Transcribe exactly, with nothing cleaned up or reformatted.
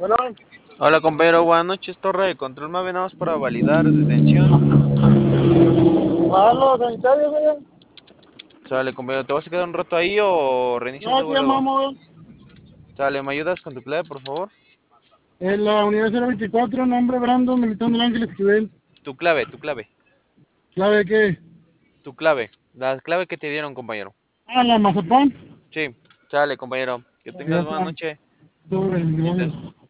Bueno, Hola compañero, buenas noches, torre de control, me venamos para validar detención. a los sanitarios, güey. Sale compañero, ¿te vas a quedar un rato ahí o reinicias No, luego aquí luego? llamamos, Sale, ¿me ayudas con tu clave, por favor? en la unidad cero veinticuatro, nombre Brandon, militón del Ángel Esquivel. Tu clave, tu clave, ¿Clave qué? tu clave, la clave que te dieron, compañero. Ah, la mazapán. Sí, sale compañero, que tengas Ya buena está. noche. Sobre, Y te, gracias.